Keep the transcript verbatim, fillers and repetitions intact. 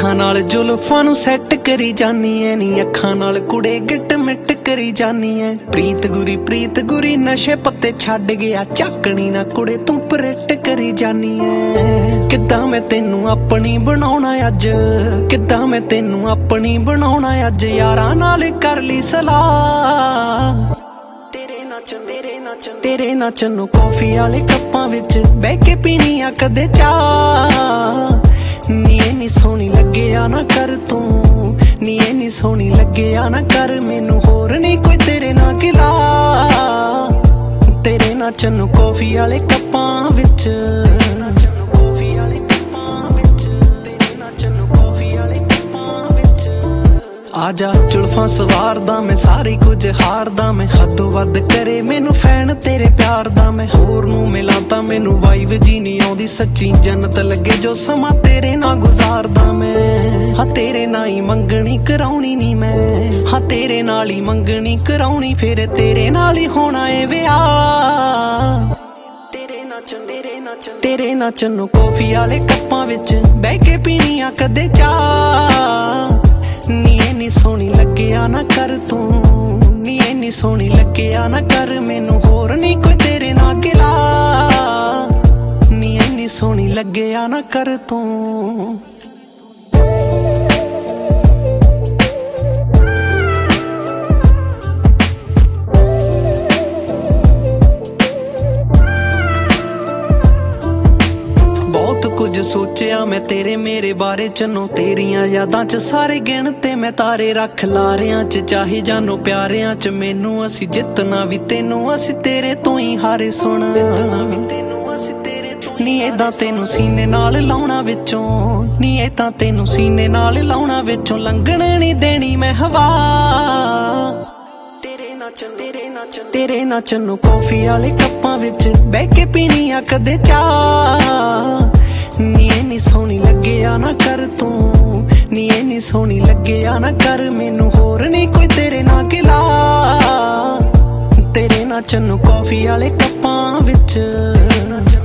ਹੱਥਾਂ ਨਾਲ ਜ਼ੁਲਫਾਂ ਨੂੰ ਸੈੱਟ ਕਰੀ ਜਾਨੀ ਐ ਨੀ ਅੱਖਾਂ ਨਾਲ ਕੁੜੇ ਗਿੱਟ ਮਿੱਟ ਕਰੀ ਜਾਨੀ ਐ। ਪ੍ਰੀਤ ਗੁਰੀ ਪ੍ਰੀਤ ਗੁਰੀ ਨਸ਼ੇ ਪੱਤੇ ਛੱਡ ਗਿਆ ਝਾਕਣੀ ਨਾ ਕੁੜੇ ਤੂੰ ਪਰੇਟ ਕਰੀ ਜਾਨੀ ਐ। ਕਿੱਦਾਂ ਮੈਂ ਤੈਨੂੰ ਆਪਣੀ ਬਣਾਉਣਾ ਅੱਜ, ਕਿੱਦਾਂ ਮੈਂ ਤੈਨੂੰ ਆਪਣੀ ਬਣਾਉਣਾ ਅੱਜ, ਯਾਰਾਂ ਨਾਲ ਕਰ ਲਈ ਸਲਾਹ। ਤੇਰੇ ਨਾਚਣ ਤੇਰੇ ਨਾਚਣ ਤੇਰੇ ਨਾਚਣ ਨੂੰ ਕੌਫੀ ਵਾਲੇ ਕੱਪਾਂ ਵਿੱਚ ਬਹਿ ਕੇ ਪੀਣੀ ਆ ਕਦੇ ਚਾਹ। ਨੀ ਇੰਨੀ ਸੋਹਣੀ ਲੱਗਿਆ ਨਾ ਕਰ ਤੂੰ, ਨੀ ਇੰਨੀ ਸੋਹਣੀ ਲੱਗਿਆ ਨਾ ਕਰ ਮੈਨੂੰ, ਹੋਰ ਨਹੀਂ ਕੋਈ ਤੇਰੇ ਨਾਲ ਗਿਲਾ। ਤੇਰੇ ਨਾਚਣ ਨੂੰ ਕੌਫੀ ਵਾਲੇ ਕੱਪਾਂ ਵਿੱਚ, ਆਜਾ ਜ਼ੁਲਫਾਂ ਸਵਾਰਦਾ ਮੈਂ, ਸਾਰੀ ਕੁਝ ਹਾਰਦਾ ਮੈਂ, ਹੱਦੋਂ ਵੱਧ ਕਰੇ ਮੈਨੂੰ ਫੈਨ ਤੇਰੇ ਪਿਆਰ ਦਾ ਮੈਂ। ਹੋਰ ਨੂੰ ਮਿਲਾਂ ਤਾਂ ਮੈਨੂੰ ਵਾਈਬ ਜੀ ਨਹੀਂ ਆਉਂਦੀ, ਸੱਚੀ ਜੰਨਤ ਲੱਗੇ ਜੋ ਸਮਾਂ ਤੇਰੇ ਨਾਲ ਗੁਜ਼ਾਰਦਾ ਮੈਂ। ਹਾਂ ਤੇਰੇ ਨਾਲ ਹੀ ਮੰਗਣੀ ਕਰਾਉਣੀ ਨੀ ਮੈਂ, ਹਾਂ ਤੇਰੇ ਨਾਲ ਹੀ ਮੰਗਣੀ ਕਰਾਉਣੀ, ਫਿਰ ਤੇਰੇ ਨਾਲ ਹੀ ਹੋਣਾ ਏ ਵਿਆਹ। ਤੇਰੇ ਨਾਚਣ ਤੇਰੇ ਨਾਚਣ ਤੇਰੇ ਨਾਚਣ ਨੂੰ ਕੌਫੀ ਵਾਲੇ ਕੱਪਾਂ ਵਿੱਚ ਬਹਿ ਕੇ ਪੀਣੀ ਆ ਕਦੇ ਚਾਹ। ਨੀ ਇੰਨੀ ਸੋਹਣੀ ਲੱਗਿਆ ਨਾ ਕਰ ਤੂੰ, ਨੀ ਇੰਨੀ ਸੋਹਣੀ ਲੱਗਿਆ ਨਾ ਕਰ ਮੈਨੂੰ, ਹੋਰ ਨਹੀਂ ਕੋਈ ਤੇਰੇ ਨਾਲ ਗਿਲਾ। ਨੀ ਇੰਨੀ ਸੋਹਣੀ ਲੱਗਿਆ ਨਾ ਕਰ ਤੂੰ। ਕੁਝ ਸੋਚਿਆ ਮੈਂ ਤੇਰੇ ਮੇਰੇ ਬਾਰੇ ਚੰਨੋ, ਤੇਰੀਆਂ ਯਾਦਾਂ ਚ ਸਾਰੇ ਗਿਣ ਤੇ ਮੈਂ ਤਾਰੇ ਰੱਖ ਲਾਰਿਆਂ ਚ, ਚਾਹੇ ਜਾਨੋ ਪਿਆਰਿਆਂ ਚ ਮੈਨੂੰ। ਅਸੀਂ ਜਿੱਤਣਾ ਵੀ ਤੈਨੂੰ, ਅਸੀਂ ਤੇਰੇ ਤੋਂ ਹੀ ਹਾਰੇ ਸੁਣ। ਨੀ ਏਦਾਂ ਤੈਨੂੰ ਸੀਨੇ ਨਾਲ ਲਾਉਣਾ ਵਿੱਚੋਂ, ਨੀ ਏਦਾਂ ਤੈਨੂੰ ਸੀਨੇ ਨਾਲ ਲਾਉਣਾ ਵਿੱਚੋਂ, ਲੰਘਣ ਨੀ ਦੇਣੀ ਮੈਂ ਹਵਾ। ਤੇਰੇ ਨਾਚਣ ਤੇਰੇ ਨਾਚਣ ਤੇਰੇ ਨਾਚਣ ਨੂੰ ਕੌਫੀ ਵਾਲੇ ਕੱਪਾਂ ਵਿੱਚ ਬਹਿ ਕੇ ਪੀਣੀ ਆ ਕਦੇ ਚਾਹ। ਨੀ ਇੰਨੀ ਸੋਹਣੀ ਲੱਗਿਆ ਨਾ ਕਰ ਤੂੰ, ਨੀ ਇੰਨੀ ਸੋਹਣੀ ਲੱਗਿਆ ਨਾ ਕਰ ਮੈਨੂੰ, ਹੋਰ ਨਹੀਂ ਕੋਈ ਤੇਰੇ ਨਾਲ ਗਿਲਾ। ਤੇਰੇ ਨਾਚਣ ਨੂੰ ਕੌਫੀ ਵਾਲੇ ਕੱਪਾਂ ਵਿੱਚ।